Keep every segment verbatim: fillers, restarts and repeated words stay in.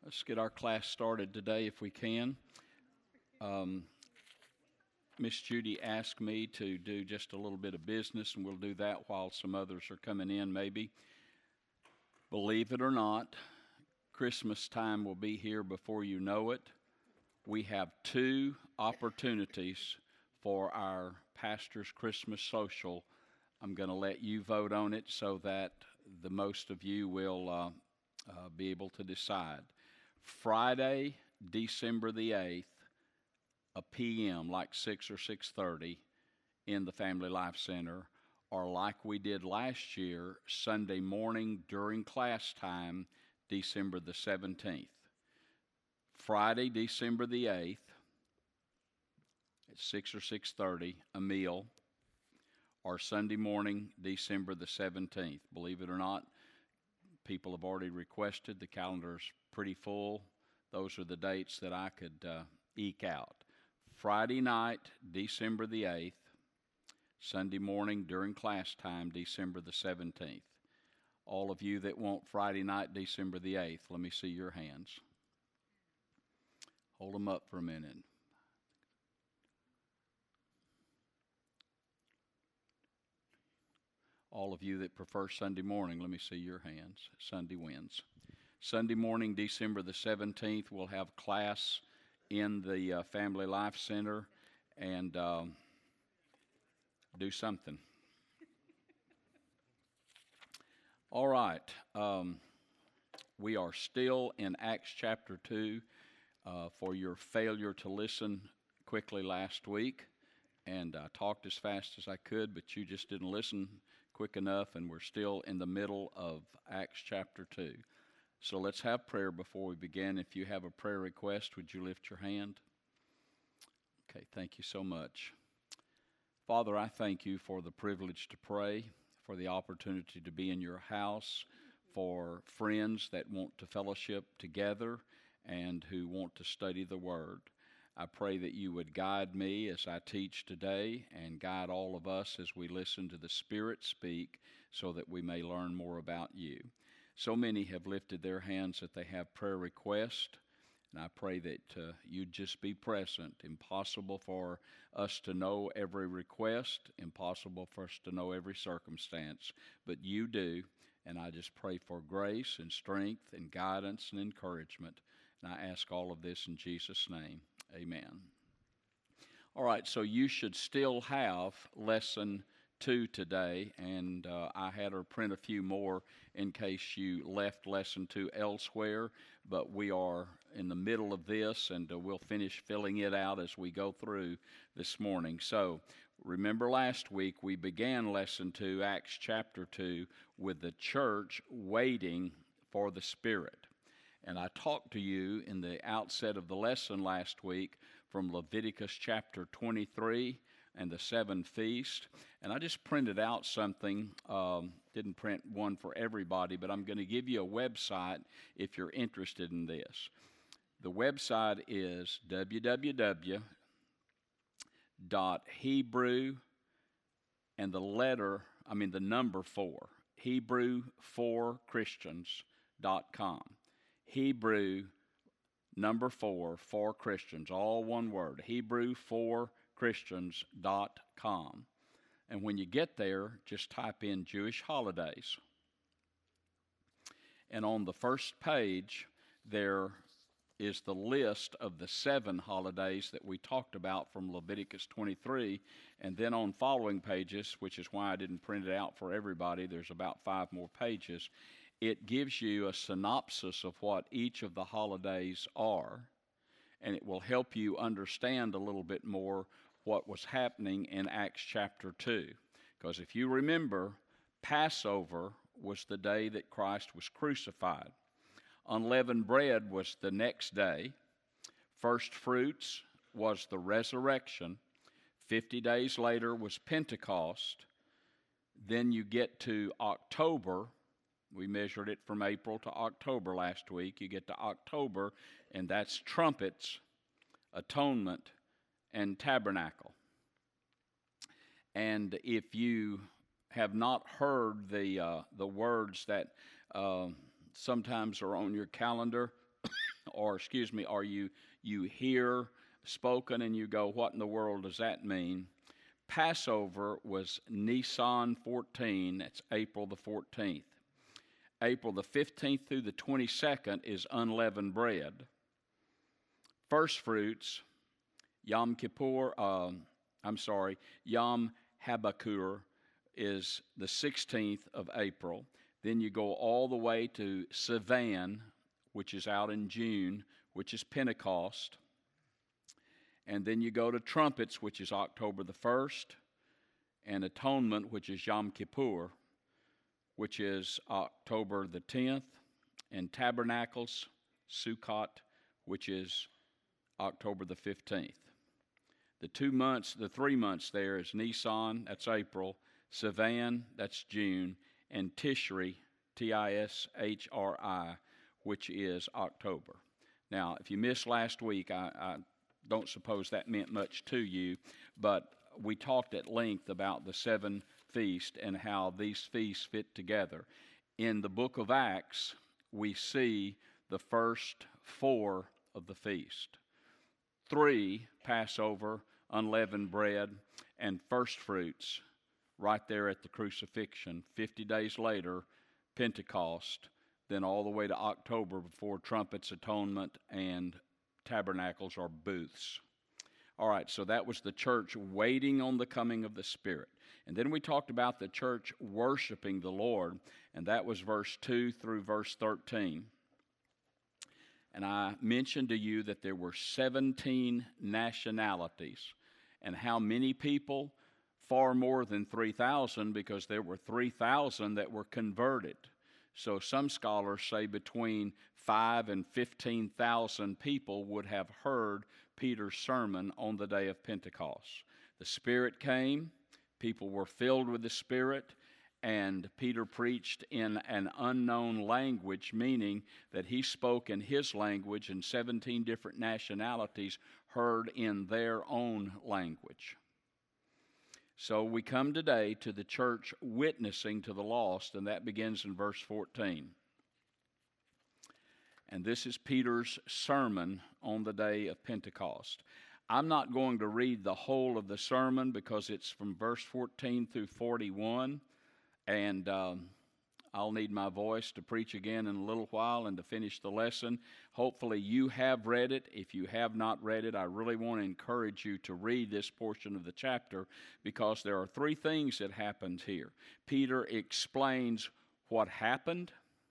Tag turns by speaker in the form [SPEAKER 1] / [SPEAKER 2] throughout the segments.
[SPEAKER 1] Let's get our class started today if we can. Um, Miss Judy asked me to do just a little bit of business, and we'll do that while some others are coming in maybe. Believe it or not, Christmas time will be here before you know it. We have two opportunities for our pastor's Christmas social. I'm going to let you vote on it so that the most of you will uh, uh, be able to decide. Friday, December the eighth, a p m like six or six thirty in the Family Life Center, or like we did last year, Sunday morning during class time, December the seventeenth. Friday, December the eighth, at six or six thirty, a meal, or Sunday morning, December the seventeenth. Believe it or not, people have already requested. The calendar's pretty full. Those are the dates that I could uh, eke out. Friday night, December the eighth. Sunday morning during class time, December the seventeenth. All of you that want Friday night, December the eighth, let me see your hands. Hold them up for a minute. All of you that prefer Sunday morning, let me see your hands. Sunday wins. Sunday morning, December the seventeenth, we'll have class in the uh, Family Life Center and um, do something. All right. Um, we are still in Acts chapter two uh, for your failure to listen quickly last week. And I talked as fast as I could, but you just didn't listen quick enough, and we're still in the middle of Acts chapter two. So let's have prayer before we begin. If you have a prayer request, would you lift your hand? Okay, thank you so much. Father, I thank you for the privilege to pray, for the opportunity to be in your house, for friends that want to fellowship together and who want to study the Word. I pray that you would guide me as I teach today and guide all of us as we listen to the Spirit speak so that we may learn more about you. So many have lifted their hands that they have prayer requests, and I pray that uh, you'd just be present. Impossible for us to know every request, impossible for us to know every circumstance, but you do, and I just pray for grace and strength and guidance and encouragement, and I ask all of this in Jesus' name. Amen. All right, so you should still have lesson two today, and uh, I had her print a few more in case you left lesson two elsewhere, but we are in the middle of this, and uh, we'll finish filling it out as we go through this morning. So remember last week we began lesson two, Acts chapter two, with the church waiting for the Spirit. And I talked to you in the outset of the lesson last week from Leviticus chapter twenty-three and the seven feasts. And I just printed out something, um, didn't print one for everybody, but I'm going to give you a website if you're interested in this. The website is w w w dot hebrew and the letter, I mean the number four, hebrew four christians dot com. Hebrew number four, for Christians, all one word, hebrew four christians dot com. And when you get there, just type in Jewish holidays. And on the first page, there is the list of the seven holidays that we talked about from Leviticus twenty-three. And then on following pages, which is why I didn't print it out for everybody, there's about five more pages, it gives you a synopsis of what each of the holidays are, and it will help you understand a little bit more what was happening in Acts chapter two. Because if you remember, Passover was the day that Christ was crucified. Unleavened bread was the next day. First fruits was the resurrection. Fifty days later was Pentecost. Then you get to October. We measured it from April to October last week. You get to October, and that's trumpets, atonement, and tabernacle. And if you have not heard the uh, the words that uh, sometimes are on your calendar, or excuse me, or you, you hear spoken and you go, what in the world does that mean? Passover was Nisan fourteen, that's April the fourteenth. April the fifteenth through the twenty-second is unleavened bread. First fruits, Yom Kippur, um, I'm sorry, Yom Habakur is the sixteenth of April. Then you go all the way to Sivan, which is out in June, which is Pentecost. And then you go to Trumpets, which is October the first, and Atonement, which is Yom Kippur, which is October the tenth, and Tabernacles, Sukkot, which is October the fifteenth. The two months, the three months there is Nisan, that's April, Sivan, that's June, and Tishri, T I S H R I, which is October. Now, if you missed last week, I, I don't suppose that meant much to you, but we talked at length about the seven feasts and how these feasts fit together. In the book of Acts, we see the first four of the feast. Three, Passover, unleavened bread, and first fruits, right there at the crucifixion. Fifty days later, Pentecost, then all the way to October before Trumpets, Atonement, and Tabernacles or booths. All right, so that was the church waiting on the coming of the Spirit. And then we talked about the church worshiping the Lord, and that was verse two through verse thirteen. And I mentioned to you that there were seventeen nationalities, and how many people? Far more than three thousand, because there were three thousand that were converted. So some scholars say between five and fifteen thousand people would have heard Peter's sermon on the day of Pentecost. The Spirit came, people were filled with the Spirit, and Peter preached in an unknown language, meaning that he spoke in his language, and seventeen different nationalities heard in their own language. So we come today to the church witnessing to the lost, and that begins in verse fourteen. And this is Peter's sermon on the day of Pentecost. I'm not going to read the whole of the sermon because it's from verse fourteen through forty-one, and um, I'll need my voice to preach again in a little while and to finish the lesson. Hopefully you have read it. If you have not read it, I really want to encourage you to read this portion of the chapter, because there are three things that happened here. Peter explains what happened.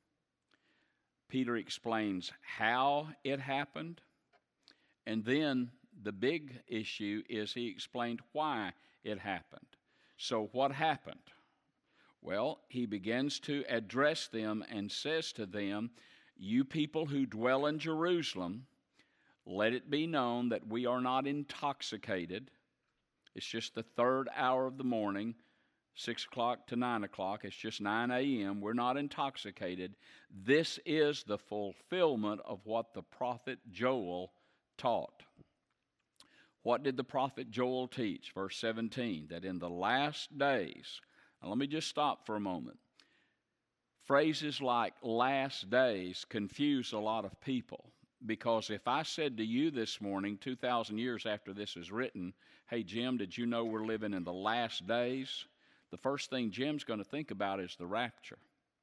[SPEAKER 1] Peter explains how it happened. And then the big issue is he explained why it happened. So what happened? Well, he begins to address them and says to them, "You people who dwell in Jerusalem, let it be known that we are not intoxicated." It's just the third hour of the morning, six o'clock to nine o'clock. It's just nine a.m. We're not intoxicated. This is the fulfillment of what the prophet Joel taught. What did the prophet Joel teach? Verse seventeen, that in the last days. Now let me just stop for a moment. Phrases like last days confuse a lot of people, because if I said to you this morning, two thousand years after this is written, "Hey Jim, did you know we're living in the last days?" The first thing Jim's going to think about is the rapture.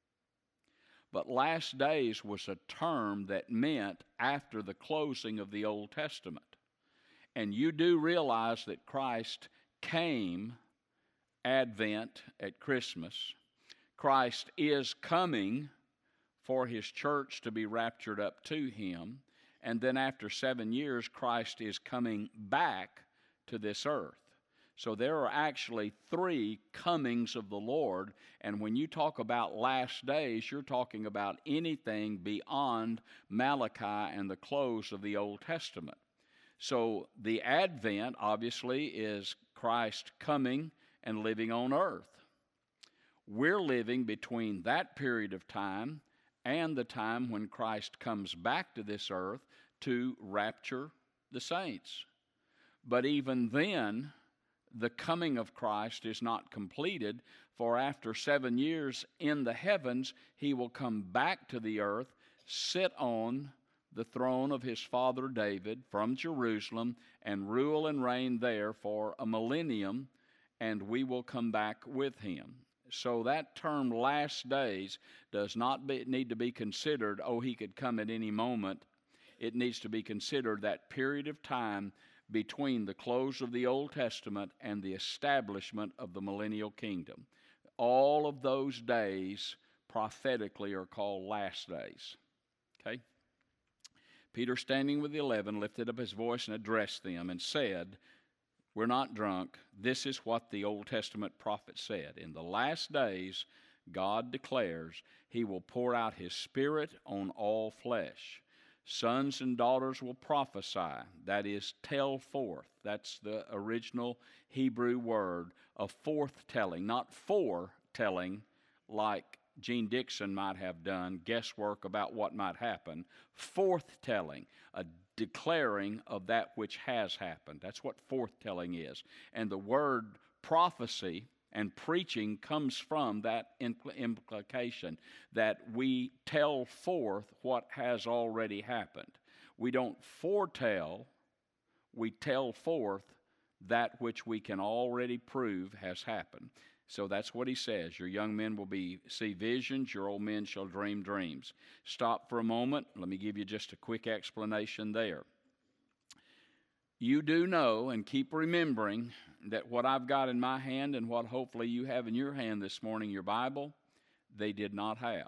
[SPEAKER 1] But last days was a term that meant after the closing of the Old Testament. And you do realize that Christ came Advent at Christmas. Christ is coming for his church to be raptured up to him. And then after seven years, Christ is coming back to this earth. So there are actually three comings of the Lord. And when you talk about last days, you're talking about anything beyond Malachi and the close of the Old Testament. So the Advent, obviously, is Christ coming and living on earth. We're living between that period of time and the time when Christ comes back to this earth to rapture the saints. But even then, the coming of Christ is not completed, for after seven years in the heavens, he will come back to the earth, sit on the throne of his father David from Jerusalem and rule and reign there for a millennium, and we will come back with him. So that term last days does not be, need to be considered, oh, he could come at any moment. It needs to be considered that period of time between the close of the Old Testament and the establishment of the millennial kingdom. All of those days prophetically are called last days. Okay? Peter, standing with the eleven, lifted up his voice and addressed them and said, we're not drunk. This is what the Old Testament prophet said. In the last days, God declares he will pour out his Spirit on all flesh. Sons and daughters will prophesy, that is, tell forth. That's the original Hebrew word of forthtelling, not foretelling like Gene Dixon might have done, guesswork about what might happen. Forthtelling, a declaring of that which has happened. That's what forthtelling is. And the word prophecy and preaching comes from that impl- implication that we tell forth what has already happened. We don't foretell, we tell forth that which we can already prove has happened. So that's what he says. Your young men will be see visions, your old men shall dream dreams. Stop for a moment. Let me give you just a quick explanation there. You do know and keep remembering that what I've got in my hand and what hopefully you have in your hand this morning, your Bible, they did not have.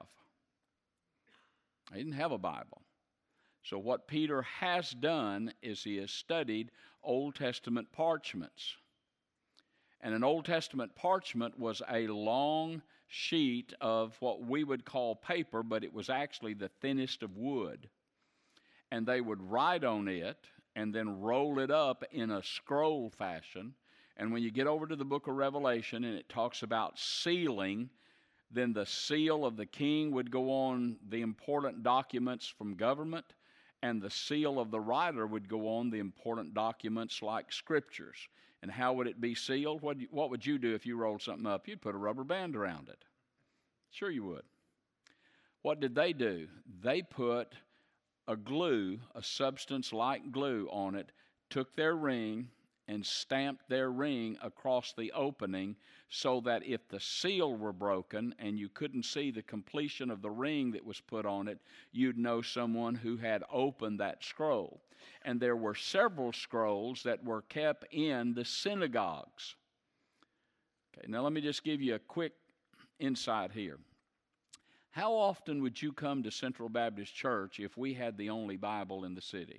[SPEAKER 1] They didn't have a Bible. So what Peter has done is he has studied Old Testament parchments. And an Old Testament parchment was a long sheet of what we would call paper, but it was actually the thinnest of wood. And they would write on it and then roll it up in a scroll fashion. And when you get over to the book of Revelation and it talks about sealing, then the seal of the king would go on the important documents from government, and the seal of the writer would go on the important documents like scriptures. And how would it be sealed? What, what would you do if you rolled something up? You'd put a rubber band around it. Sure you would. What did they do? They put a glue, a substance like glue on it, took their ring and stamped their ring across the opening so that if the seal were broken and you couldn't see the completion of the ring that was put on it, you'd know someone who had opened that scroll. And there were several scrolls that were kept in the synagogues. Okay, now let me just give you a quick insight here. How often would you come to Central Baptist Church if we had the only Bible in the city?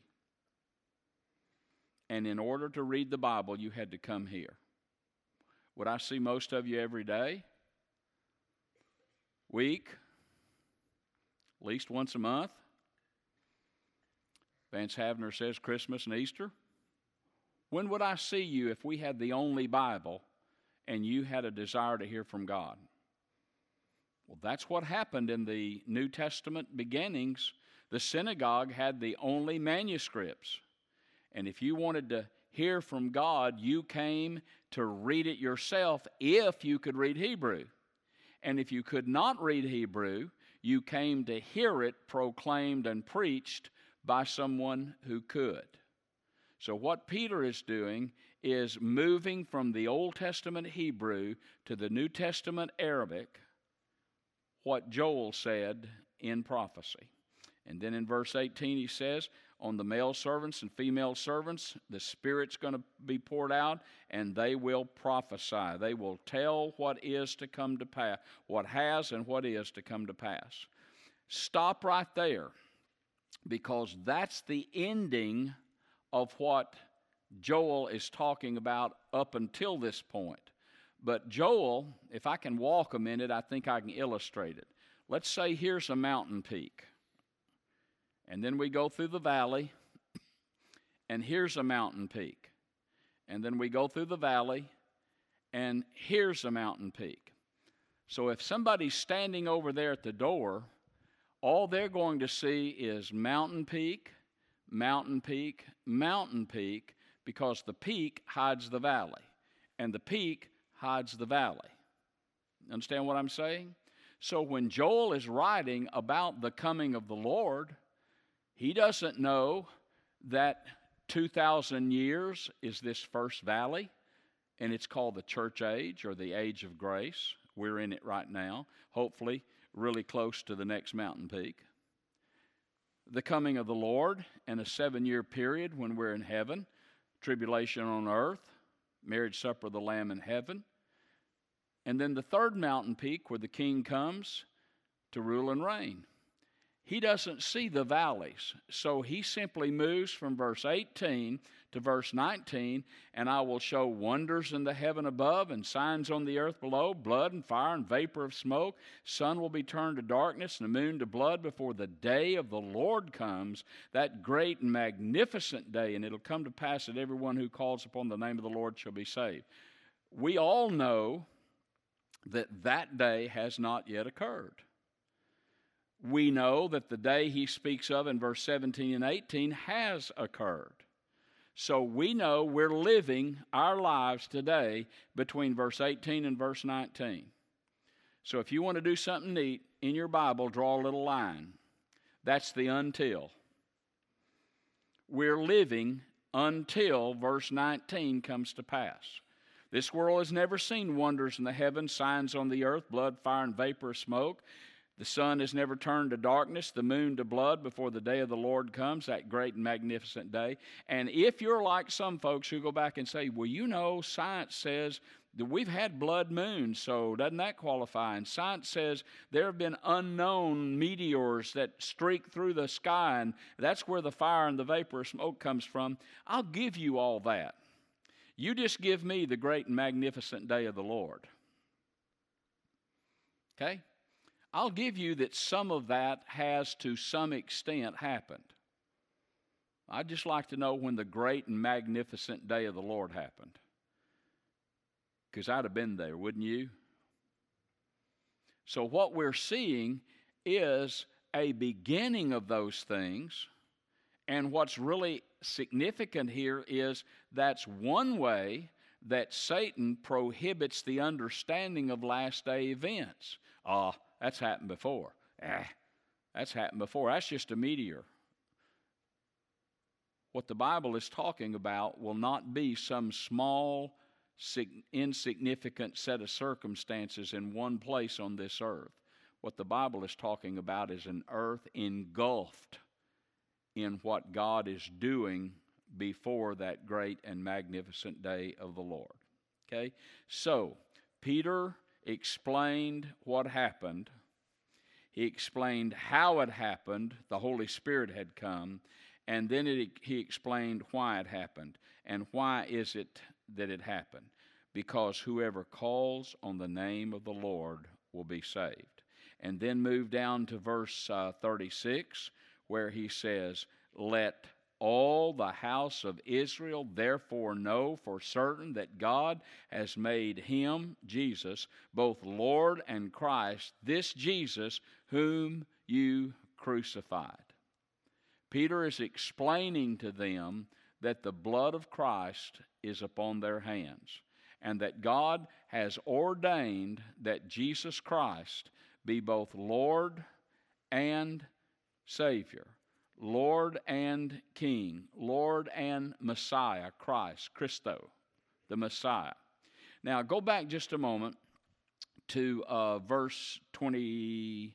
[SPEAKER 1] And in order to read the Bible, you had to come here. Would I see most of you every day? Week? At least once a month? Vance Havner says Christmas and Easter. When would I see you if we had the only Bible and you had a desire to hear from God? Well, that's what happened in the New Testament beginnings. The synagogue had the only manuscripts. And if you wanted to hear from God, you came to read it yourself if you could read Hebrew. And if you could not read Hebrew, you came to hear it proclaimed and preached by someone who could. So what Peter is doing is moving from the Old Testament Hebrew to the New Testament Arabic, what Joel said in prophecy. And then in verse eighteen he says, on the male servants and female servants, the Spirit's going to be poured out, and they will prophesy. They will tell what is to come to pass, what has and what is to come to pass. Stop right there, because that's the ending of what Joel is talking about up until this point. But Joel, if I can walk a minute, I think I can illustrate it. Let's say here's a mountain peak. And then we go through the valley, and here's a mountain peak. And then we go through the valley, and here's a mountain peak. So if somebody's standing over there at the door, all they're going to see is mountain peak, mountain peak, mountain peak, because the peak hides the valley, and the peak hides the valley. Understand what I'm saying? So when Joel is writing about the coming of the Lord, He doesn't know that two thousand years is this first valley, and it's called the church age or the age of grace. We're in it right now, hopefully really close to the next mountain peak. The coming of the Lord and a seven-year period when we're in heaven, tribulation on earth, marriage supper of the Lamb in heaven. And then the third mountain peak where the King comes to rule and reign. He doesn't see the valleys, so he simply moves from verse eighteen to verse nineteen, and I will show wonders in the heaven above and signs on the earth below, blood and fire and vapor of smoke. Sun will be turned to darkness and the moon to blood before the day of the Lord comes, that great and magnificent day, and it'll come to pass that everyone who calls upon the name of the Lord shall be saved. We all know that that day has not yet occurred. We know that the day he speaks of in verse seventeen and eighteen has occurred. So we know we're living our lives today between verse eighteen and verse nineteen. So if you want to do something neat in your Bible, draw a little line. That's the until. We're living until verse nineteen comes to pass. This world has never seen wonders in the heavens, signs on the earth, blood, fire, and vapor of smoke. The sun has never turned to darkness, the moon to blood before the day of the Lord comes, that great and magnificent day. And if you're like some folks who go back and say, well, you know, science says that we've had blood moons, so doesn't that qualify? And science says there have been unknown meteors that streak through the sky, and that's where the fire and the vapor of smoke comes from. I'll give you all that. You just give me the great and magnificent day of the Lord. Okay? I'll give you that some of that has to some extent happened. I'd just like to know when the great and magnificent day of the Lord happened. Because I'd have been there, wouldn't you? So what we're seeing is a beginning of those things. And what's really significant here is that's one way that Satan prohibits the understanding of last day events. Ah, uh, that's happened before. Ah, that's happened before. That's just a meteor. What the Bible is talking about will not be some small, insignificant set of circumstances in one place on this earth. What the Bible is talking about is an earth engulfed in what God is doing before that great and magnificent day of the Lord. Okay? So, Peter explained what happened. He explained how it happened. The Holy Spirit had come. And then it, he explained why it happened. And why is it that it happened? Because whoever calls on the name of the Lord will be saved. And then move down to verse uh, thirty-six, where he says, let all the house of Israel therefore know for certain that God has made him, Jesus, both Lord and Christ, this Jesus whom you crucified. Peter is explaining to them that the blood of Christ is upon their hands, and that God has ordained that Jesus Christ be both Lord and Savior. Lord and King, Lord and Messiah, Christ, Christo, the Messiah. Now, go back just a moment to uh, verse twenty-nine.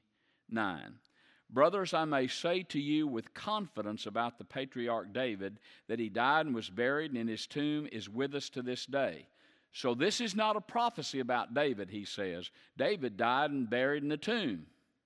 [SPEAKER 1] Brothers, I may say to you with confidence about the patriarch David that he died and was buried, and his tomb is with us to this day. So this is not a prophecy about David, he says. David died and buried in a tomb.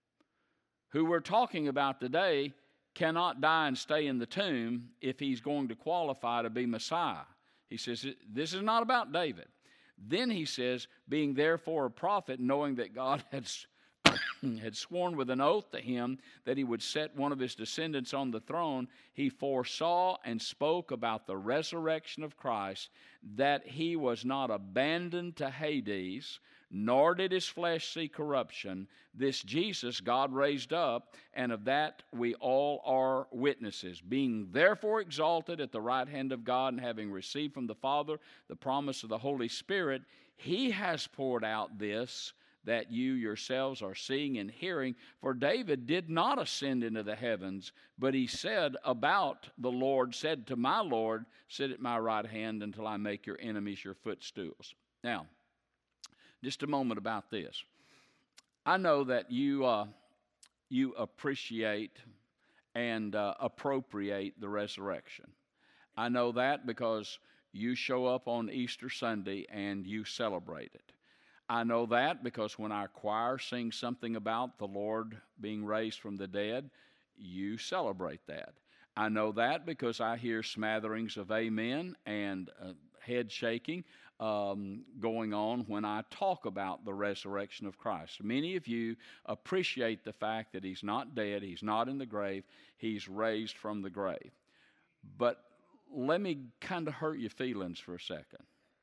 [SPEAKER 1] Who we're talking about today cannot die and stay in the tomb if he's going to qualify to be Messiah. He says, this is not about David. Then he says, being therefore a prophet, knowing that God had, had sworn with an oath to him that he would set one of his descendants on the throne, he foresaw and spoke about the resurrection of Christ, that he was not abandoned to Hades, nor did his flesh see corruption. This Jesus God raised up, and of that we all are witnesses. Being therefore exalted at the right hand of God, and having received from the Father the promise of the Holy Spirit, he has poured out this that you yourselves are seeing and hearing. For David did not ascend into the heavens, but he said about the Lord, said to my Lord, sit at my right hand until I make your enemies your footstools. Now, just a moment about this. I know that you uh, you appreciate and uh, appropriate the resurrection. I know that because you show up on Easter Sunday and you celebrate it. I know that because when our choir sings something about the Lord being raised from the dead, you celebrate that. I know that because I hear smatterings of amen and uh, head shaking um, going on when I talk about the resurrection of Christ. Many of you appreciate the fact that he's not dead, he's not in the grave, he's raised from the grave. But let me kind of hurt your feelings for a second.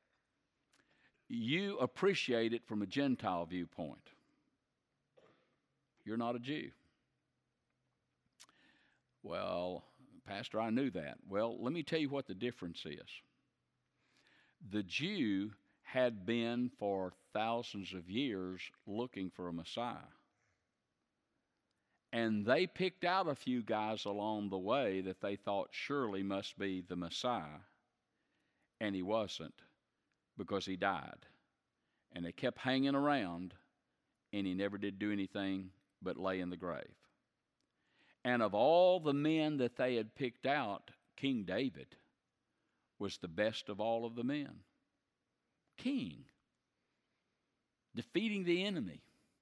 [SPEAKER 1] You appreciate it from a Gentile viewpoint. You're not a Jew. Well, Pastor, I knew that. Well, let me tell you what the difference is. The Jew had been for thousands of years looking for a Messiah. And they picked out a few guys along the way that they thought surely must be the Messiah. And he wasn't, because he died. And they kept hanging around, and he never did do anything but lay in the grave. And of all the men that they had picked out, King David was the best of all of the men. King. Defeating the enemy.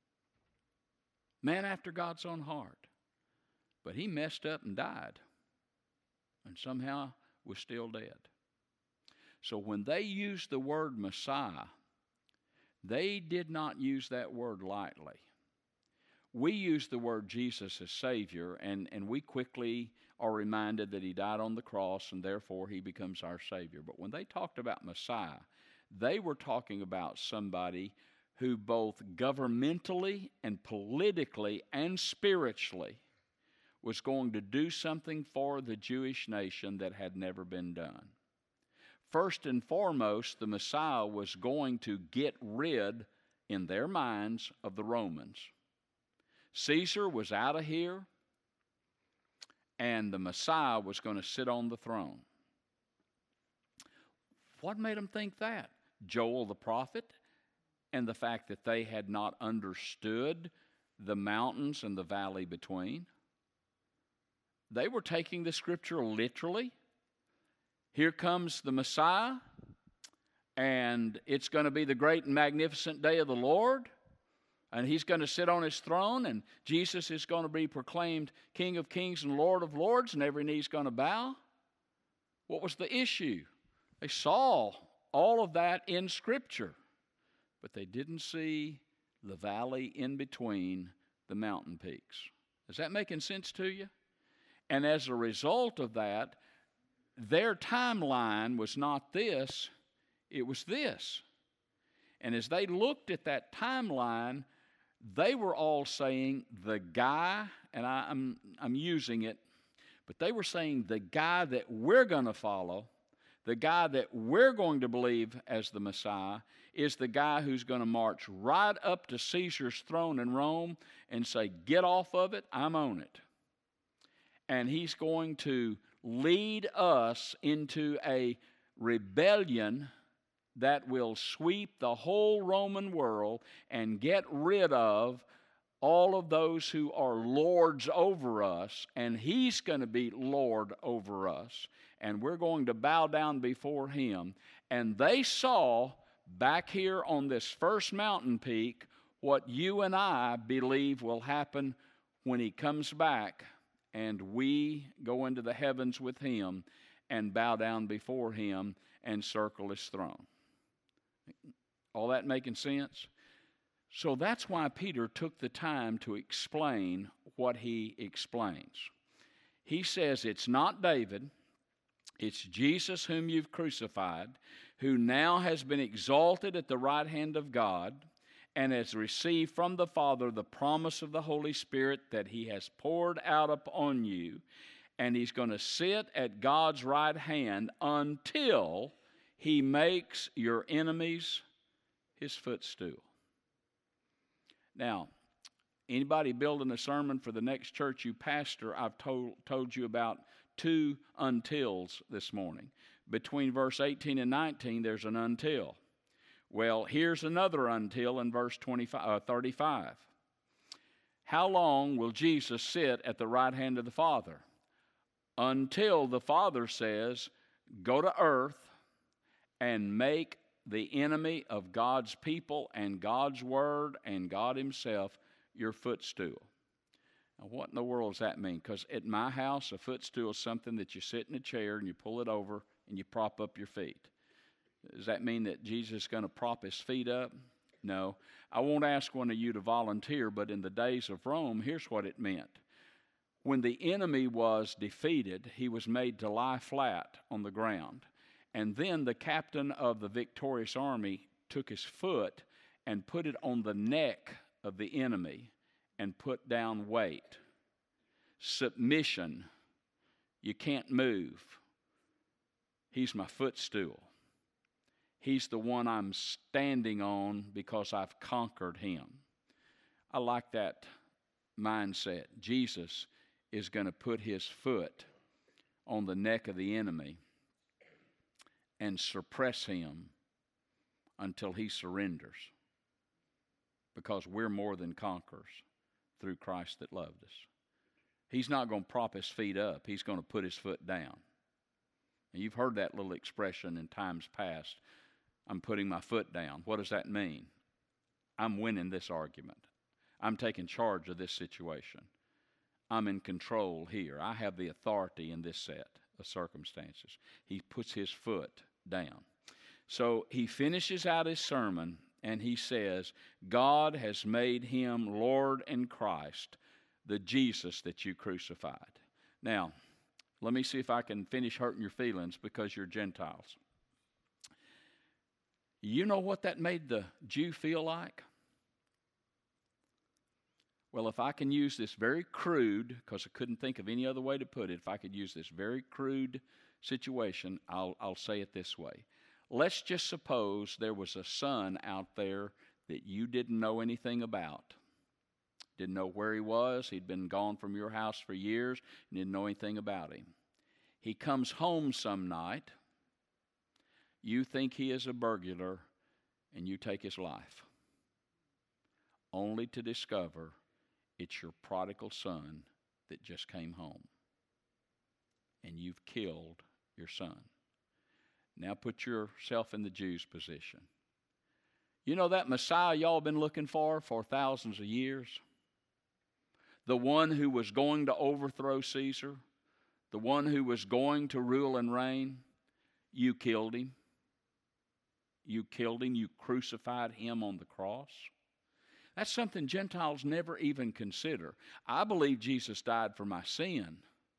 [SPEAKER 1] Man after God's own heart. But he messed up and died. And somehow was still dead. So when they used the word Messiah, they did not use that word lightly. We use the word Jesus as Savior, and, and we quickly are reminded that he died on the cross, and therefore he becomes our Savior. But when they talked about Messiah, they were talking about somebody who both governmentally and politically and spiritually was going to do something for the Jewish nation that had never been done. First and foremost, the Messiah was going to get rid, in their minds, of the Romans. Caesar was out of here, and the Messiah was going to sit on the throne. What made them think that? Joel the prophet, and the fact that they had not understood the mountains and the valley between. They were taking the scripture literally. Here comes the Messiah, and it's going to be the great and magnificent day of the Lord, and he's going to sit on his throne, and Jesus is going to be proclaimed King of Kings and Lord of Lords, and every knee's going to bow. What was the issue? They saw all of that in Scripture, but they didn't see the valley in between the mountain peaks. Is that making sense to you? And as a result of that, their timeline was not this, it was this. And as they looked at that timeline, they were all saying the guy, and I, I'm, I'm using it, but they were saying the guy that we're going to follow, the guy that we're going to believe as the Messiah, is the guy who's going to march right up to Caesar's throne in Rome and say, get off of it, I'm on it. And he's going to lead us into a rebellion that will sweep the whole Roman world and get rid of all of those who are lords over us, and he's going to be Lord over us, and we're going to bow down before him. And they saw back here on this first mountain peak what you and I believe will happen when he comes back and we go into the heavens with him and bow down before him and circle his throne. All that making sense? So that's why Peter took the time to explain what he explains. He says it's not David, it's Jesus whom you've crucified, who now has been exalted at the right hand of God and has received from the Father the promise of the Holy Spirit that he has poured out upon you, and he's going to sit at God's right hand until he makes your enemies his footstool. Now, anybody building a sermon for the next church you pastor, I've told, told you about two untils this morning. Between verse eighteen and nineteen, there's an until. Well, here's another until in verse twenty-five, uh, thirty-five. How long will Jesus sit at the right hand of the Father? Until the Father says, go to earth and make the enemy of God's people and God's word and God himself your footstool. Now, what in the world does that mean? Because at my house, a footstool is something that you sit in a chair and you pull it over and you prop up your feet. Does that mean that Jesus is going to prop his feet up? No. I won't ask one of you to volunteer, but in the days of Rome, here's what it meant. When the enemy was defeated, he was made to lie flat on the ground. And then the captain of the victorious army took his foot and put it on the neck of the enemy and put down weight. Submission. You can't move. He's my footstool. He's the one I'm standing on because I've conquered him. I like that mindset. Jesus is going to put his foot on the neck of the enemy and suppress him until he surrenders, because we're more than conquerors through Christ that loved us. He's not going to prop his feet up. He's going to put his foot down. And you've heard that little expression in times past. I'm putting my foot down. What does that mean? I'm winning this argument. I'm taking charge of this situation. I'm in control here. I have the authority in this set of circumstances. He puts his foot down. So he finishes out his sermon and he says, God has made him Lord and Christ, the Jesus that you crucified. Now, let me see if I can finish hurting your feelings because you're Gentiles. You know what that made the Jew feel like? Well, if I can use this very crude, because I couldn't think of any other way to put it, if I could use this very crude situation, I'll, I'll say it this way. Let's just suppose there was a son out there that you didn't know anything about. Didn't know where he was. He'd been gone from your house for years and didn't know anything about him. He comes home some night. You think he is a burglar, and you take his life, only to discover it's your prodigal son that just came home, and you've killed your son. Now put yourself in the Jews' position. You know that Messiah y'all been looking for for thousands of years? The one who was going to overthrow Caesar, the one who was going to rule and reign, you killed him. You killed him. You crucified him on the cross. That's something Gentiles never even consider. I believe Jesus died for my sin.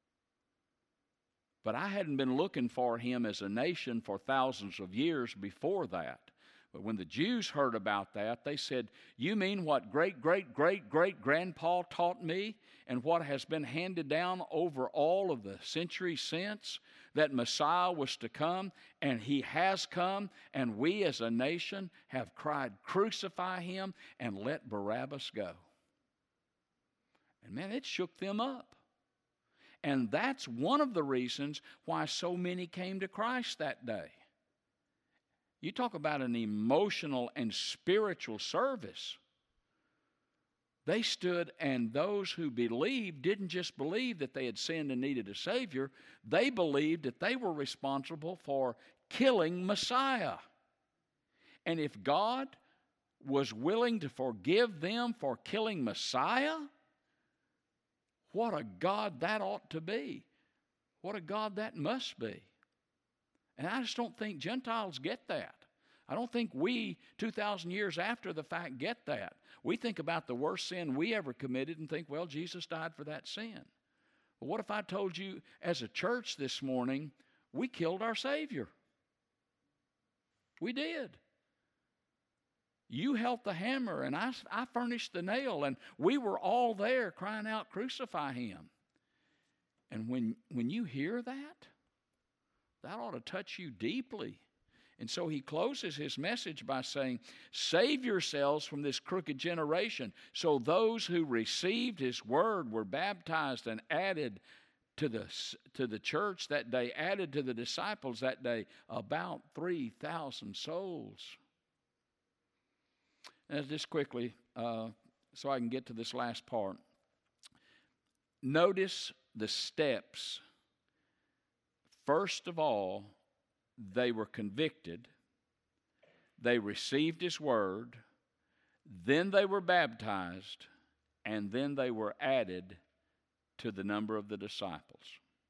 [SPEAKER 1] But I hadn't been looking for him as a nation for thousands of years before that. But when the Jews heard about that, they said, you mean what great, great, great, great grandpa taught me and what has been handed down over all of the centuries since, that Messiah was to come, and he has come, and we as a nation have cried, crucify him and let Barabbas go. And man, it shook them up. And that's one of the reasons why so many came to Christ that day. You talk about an emotional and spiritual service. They stood, and those who believed didn't just believe that they had sinned and needed a Savior. They believed that they were responsible for killing Messiah. And if God was willing to forgive them for killing Messiah, what a God that ought to be. What a God that must be. And I just don't think Gentiles get that. I don't think we, two thousand years after the fact, get that. We think about the worst sin we ever committed and think, well, Jesus died for that sin. But what if I told you as a church this morning, we killed our Savior? We did. You held the hammer and I, I furnished the nail, and we were all there crying out, crucify him. And when, when you hear that, that ought to touch you deeply. And so he closes his message by saying, save yourselves from this crooked generation. So those who received his word were baptized and added to the, to the church that day, added to the disciples that day, about three thousand souls. And just quickly, uh, so I can get to this last part. Notice the steps. First of all, they were convicted. They received his word. Then they were baptized. And then they were added to the number of the disciples.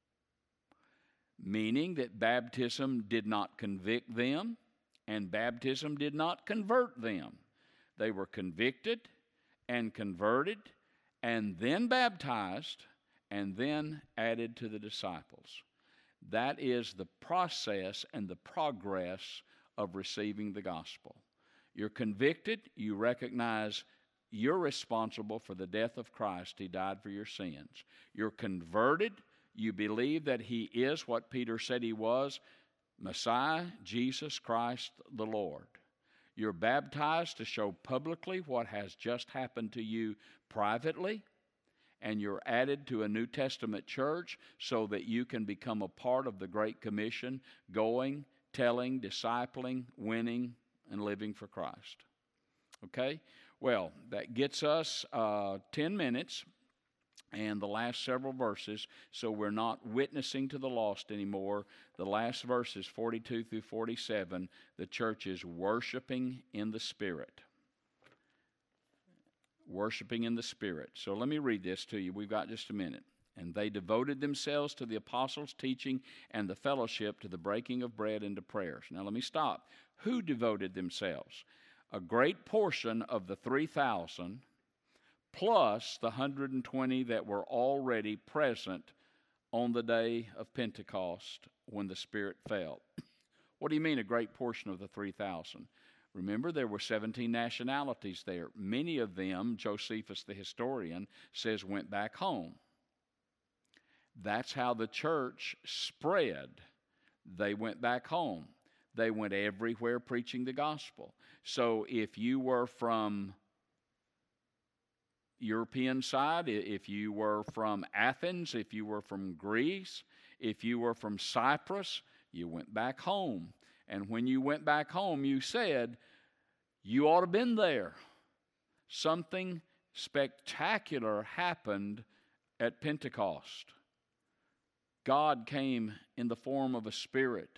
[SPEAKER 1] Meaning that baptism did not convict them, and baptism did not convert them. They were convicted and converted, and then baptized, and then added to the disciples. That is the process and the progress of receiving the gospel. You're convicted, you recognize you're responsible for the death of Christ. He died for your sins. You're converted, you believe that he is what Peter said he was, Messiah, Jesus Christ the Lord. You're baptized to show publicly what has just happened to you privately, and you're added to a New Testament church so that you can become a part of the Great Commission, going, telling, discipling, winning, and living for Christ. Okay? Well, that gets us uh, ten minutes and the last several verses, so we're not witnessing to the lost anymore. The last verses, forty-two through forty-seven, the church is worshiping in the Spirit. Worshiping in the Spirit. So let me read this to you. We've got just a minute. And they devoted themselves to the apostles' teaching and the fellowship, to the breaking of bread and to prayers. Now let me stop. Who devoted themselves? A great portion of the three thousand plus the one hundred twenty that were already present on the day of Pentecost when the Spirit fell. What do you mean a great portion of the three thousand? Remember, there were seventeen nationalities there. Many of them, Josephus the historian says, went back home. That's how the church spread. They went back home. They went everywhere preaching the gospel. So if you were from European side, if you were from Athens, if you were from Greece, if you were from Cyprus, you went back home. And when you went back home, you said, you ought to have been there. Something spectacular happened at Pentecost. God came in the form of a spirit.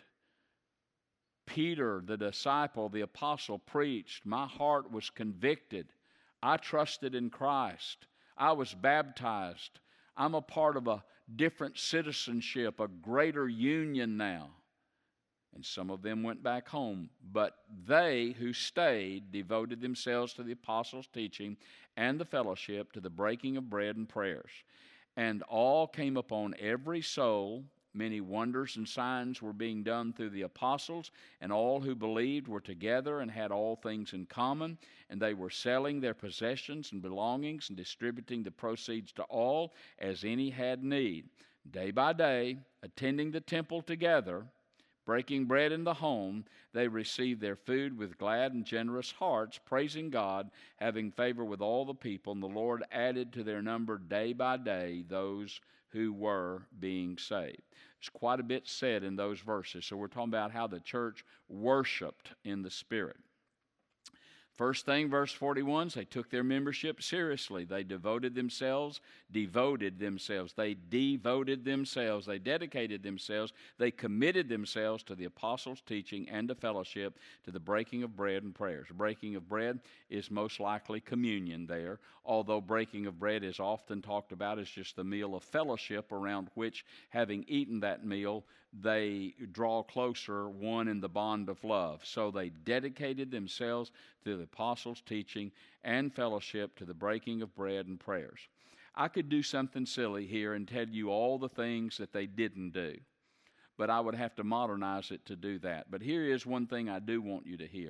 [SPEAKER 1] Peter, the disciple, the apostle, preached. My heart was convicted. I trusted in Christ. I was baptized. I'm a part of a different citizenship, a greater union now. And some of them went back home. But they who stayed devoted themselves to the apostles' teaching and the fellowship, to the breaking of bread and prayers. And all came upon every soul. Many wonders and signs were being done through the apostles, and all who believed were together and had all things in common, and they were selling their possessions and belongings and distributing the proceeds to all as any had need. Day by day, attending the temple together, breaking bread in the home, they received their food with glad and generous hearts, praising God, having favor with all the people, and the Lord added to their number day by day those who were being saved. There's quite a bit said in those verses. So we're talking about how the church worshiped in the Spirit. First thing, verse forty-one, they took their membership seriously. They devoted themselves, devoted themselves. They devoted themselves. They dedicated themselves. They committed themselves to the apostles' teaching and to fellowship, to the breaking of bread and prayers. Breaking of bread is most likely communion there, although breaking of bread is often talked about as just the meal of fellowship around which, having eaten that meal, they draw closer, one in the bond of love. So they dedicated themselves to the apostles' teaching and fellowship, to the breaking of bread and prayers. I could do something silly here and tell you all the things that they didn't do, but I would have to modernize it to do that. But here is one thing I do want you to hear.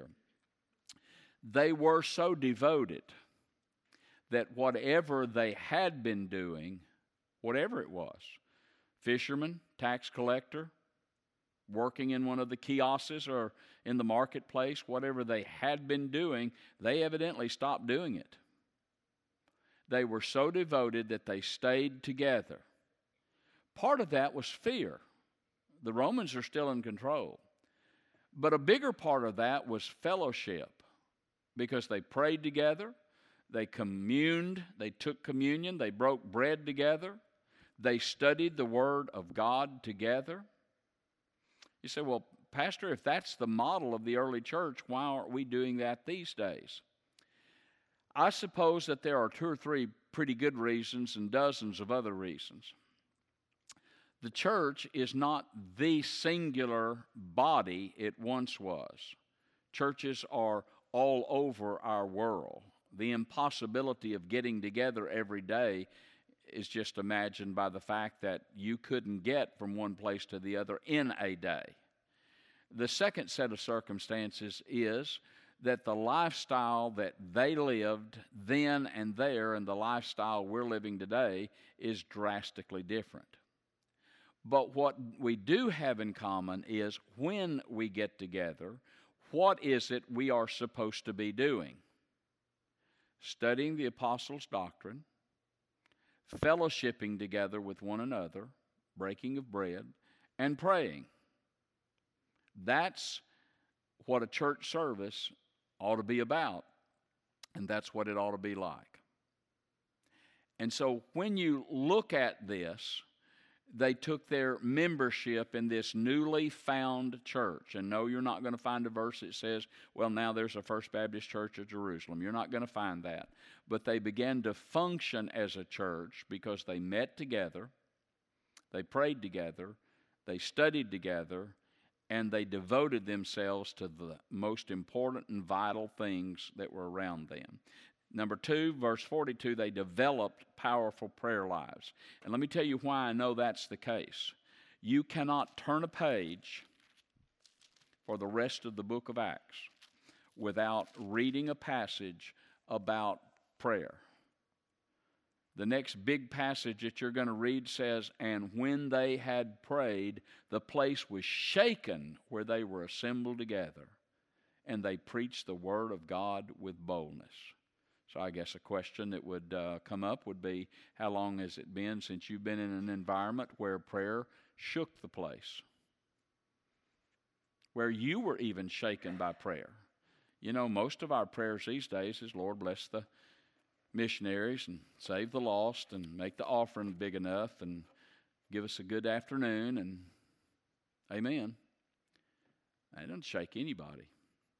[SPEAKER 1] They were so devoted that whatever they had been doing, whatever it was, fisherman, tax collector, working in one of the kiosks or in the marketplace, whatever they had been doing, they evidently stopped doing it. They were so devoted that they stayed together. Part of that was fear. The Romans are still in control. But a bigger part of that was fellowship, because they prayed together, they communed, they took communion, they broke bread together, they studied the Word of God together. You say, well, Pastor, if that's the model of the early church, why aren't we doing that these days? I suppose that there are two or three pretty good reasons and dozens of other reasons. The church is not the singular body it once was. Churches are all over our world. The impossibility of getting together every day is just imagined by the fact that you couldn't get from one place to the other in a day. The second set of circumstances is that the lifestyle that they lived then and there and the lifestyle we're living today is drastically different. But what we do have in common is when we get together, what is it we are supposed to be doing? Studying the apostles' doctrine, fellowshipping together with one another, breaking of bread, and praying. That's what a church service ought to be about, and that's what it ought to be like. And so when you look at this, they took their membership in this newly found church. And no, you're not going to find a verse that says, well, now there's a First Baptist Church of Jerusalem. You're not going to find that. But they began to function as a church because they met together, they prayed together, they studied together, and they devoted themselves to the most important and vital things that were around them. Number two, verse forty-two, they developed powerful prayer lives. And let me tell you why I know that's the case. You cannot turn a page for the rest of the book of Acts without reading a passage about prayer. The next big passage that you're going to read says, and when they had prayed, the place was shaken where they were assembled together, and they preached the word of God with boldness. So I guess a question that would uh, come up would be, how long has it been since you've been in an environment where prayer shook the place? Where you were even shaken by prayer? You know, most of our prayers these days is, Lord, bless the missionaries and save the lost and make the offering big enough and give us a good afternoon and amen. That doesn't shake anybody.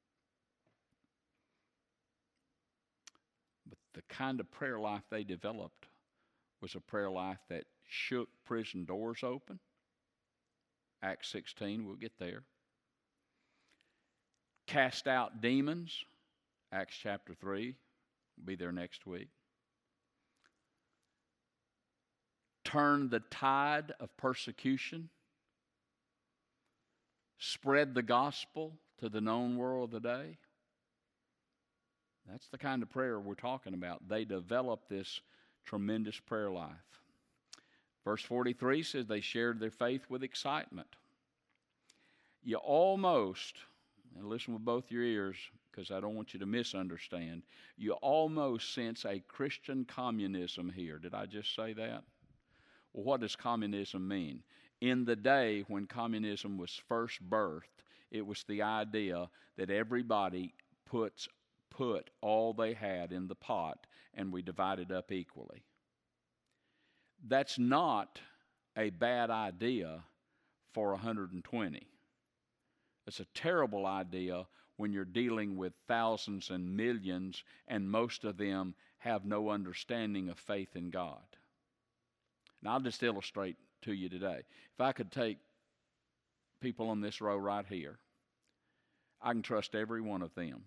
[SPEAKER 1] But the kind of prayer life they developed was a prayer life that shook prison doors open. Acts sixteen, we'll get there. Cast out demons. Acts chapter three, we'll be there next week. Turn the tide of persecution. Spread the gospel to the known world of the day. That's the kind of prayer we're talking about. They developed this tremendous prayer life. Verse forty-three says they shared their faith with excitement. You almost, and listen with both your ears because I don't want you to misunderstand, you almost sense a Christian communism here. Did I just say that? Well, what does communism mean? In the day when communism was first birthed, it was the idea that everybody puts put all they had in the pot and we divide it up equally. That's not a bad idea for one hundred twenty. It's a terrible idea when you're dealing with thousands and millions and most of them have no understanding of faith in God. Now, I'll just illustrate to you today. If I could take people on this row right here, I can trust every one of them.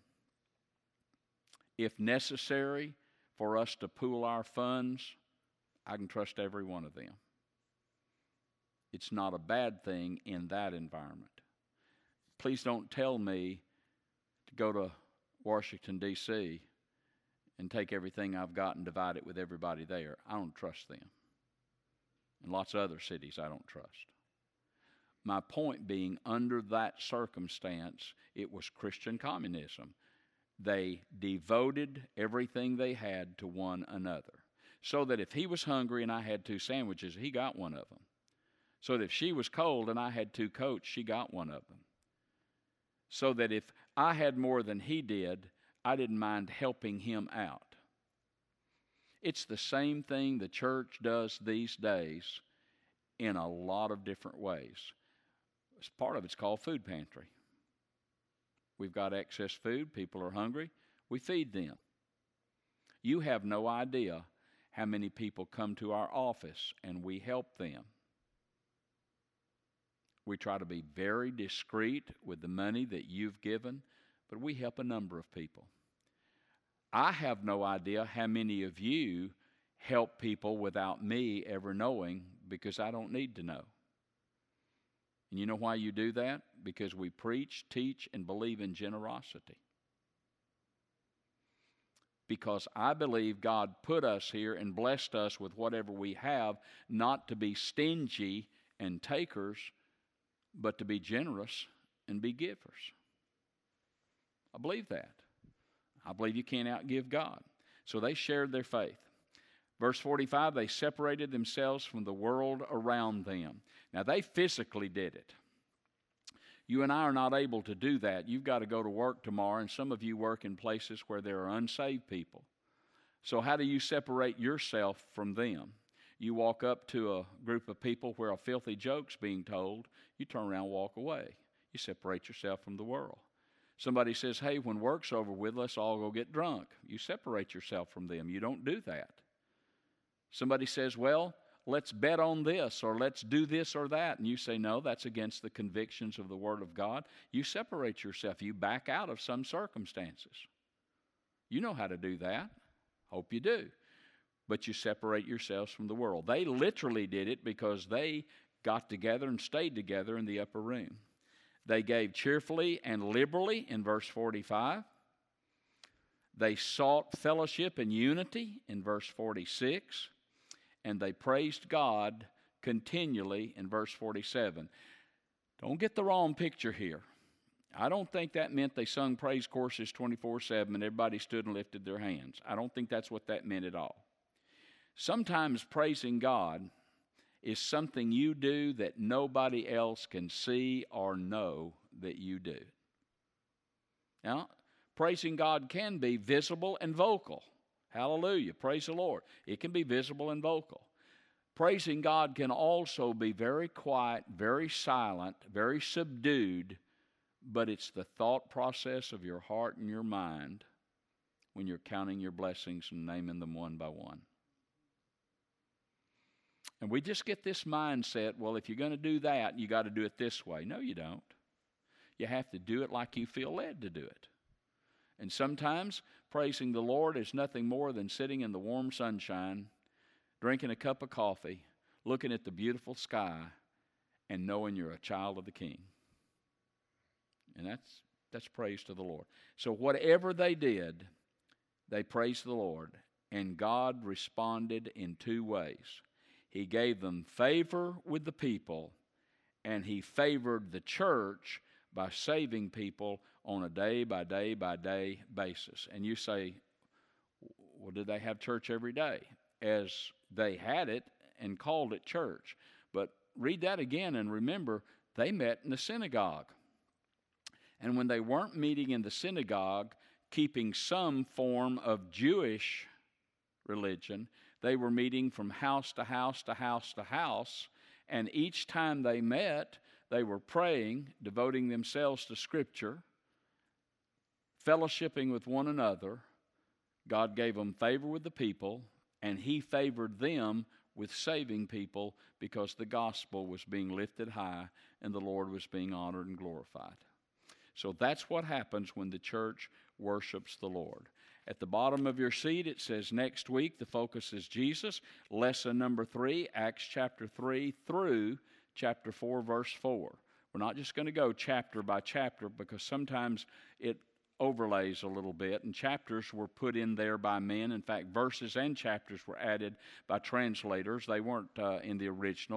[SPEAKER 1] If necessary for us to pool our funds, I can trust every one of them. It's not a bad thing in that environment. Please don't tell me to go to Washington, D C and take everything I've got and divide it with everybody there. I don't trust them. And lots of other cities I don't trust. My point being, under that circumstance, it was Christian communism. They devoted everything they had to one another. So that if he was hungry and I had two sandwiches, he got one of them. So that if she was cold and I had two coats, she got one of them. So that if I had more than he did, I didn't mind helping him out. It's the same thing the church does these days in a lot of different ways. Part of it's called food pantry. We've got excess food. People are hungry. We feed them. You have no idea how many people come to our office and we help them. We try to be very discreet with the money that you've given, but we help a number of people. I have no idea how many of you help people without me ever knowing, because I don't need to know. And you know why you do that? Because we preach, teach, and believe in generosity. Because I believe God put us here and blessed us with whatever we have, not to be stingy and takers, but to be generous and be givers. I believe that. I believe you can't outgive God. So they shared their faith. Verse forty-five, they separated themselves from the world around them. Now, they physically did it. You and I are not able to do that. You've got to go to work tomorrow, and some of you work in places where there are unsaved people. So how do you separate yourself from them? You walk up to a group of people where a filthy joke's being told, you turn around and walk away. You separate yourself from the world. Somebody says, hey, when work's over with, let's all go get drunk. You separate yourself from them. You don't do that. Somebody says, well, let's bet on this, or let's do this or that. And you say, no, that's against the convictions of the Word of God. You separate yourself. You back out of some circumstances. You know how to do that. Hope you do. But you separate yourselves from the world. They literally did it because they got together and stayed together in the upper room. They gave cheerfully and liberally in verse forty-five. They sought fellowship and unity in verse forty-six. And they praised God continually in verse forty-seven. Don't get the wrong picture here. I don't think that meant they sung praise courses twenty-four seven and everybody stood and lifted their hands. I don't think that's what that meant at all. Sometimes praising God is something you do that nobody else can see or know that you do. Now, praising God can be visible and vocal. Hallelujah. Praise the Lord. It can be visible and vocal. Praising God can also be very quiet, very silent, very subdued, but it's the thought process of your heart and your mind when you're counting your blessings and naming them one by one. And we just get this mindset, well, if you're going to do that, you got to do it this way. No, you don't. You have to do it like you feel led to do it. And sometimes praising the Lord is nothing more than sitting in the warm sunshine, drinking a cup of coffee, looking at the beautiful sky, and knowing you're a child of the King. And that's that's praise to the Lord. So whatever they did, they praised the Lord, and God responded in two ways. He gave them favor with the people, and He favored the church by saving people on a day-by-day-by-day basis. And you say, well, did they have church every day? As they had it and called it church. But read that again and remember, they met in the synagogue. And when they weren't meeting in the synagogue, keeping some form of Jewish religion, they were meeting from house to house to house to house, and each time they met, they were praying, devoting themselves to Scripture, fellowshipping with one another. God gave them favor with the people, and He favored them with saving people because the gospel was being lifted high and the Lord was being honored and glorified. So that's what happens when the church worships the Lord. At the bottom of your seat, it says next week, the focus is Jesus. Lesson number three, Acts chapter three through chapter four, verse four. We're not just going to go chapter by chapter because sometimes it overlays a little bit, and chapters were put in there by men. In fact, verses and chapters were added by translators. They weren't uh, in the original.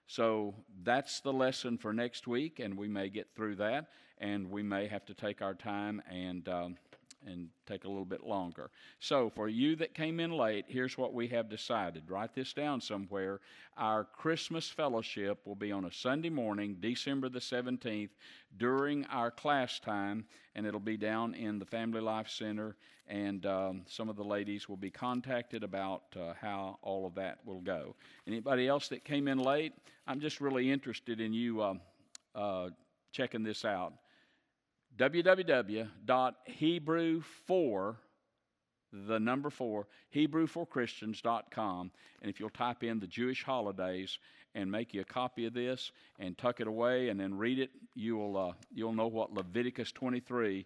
[SPEAKER 1] So that's the lesson for next week, and we may get through that, and we may have to take our time and um, and take a little bit longer. So for you that came in late, here's what we have decided. Write this down somewhere. Our Christmas fellowship will be on a Sunday morning, December the seventeenth, during our class time, and it'll be down in the Family Life Center, and um, some of the ladies will be contacted about uh, how all of that will go. Anybody else that came in late, I'm just really interested in you uh, uh, checking this out. w w w dot hebrew four, the number four, hebrew for christians dot com. And if you'll type in the Jewish holidays and make you a copy of this and tuck it away and then read it, you will uh, you'll know what Leviticus twenty-three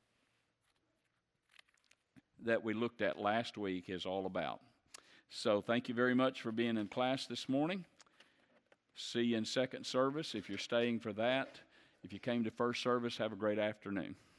[SPEAKER 1] that we looked at last week is all about. So thank you very much for being in class this morning. See you in second service if you're staying for that. If you came to first service, have a great afternoon.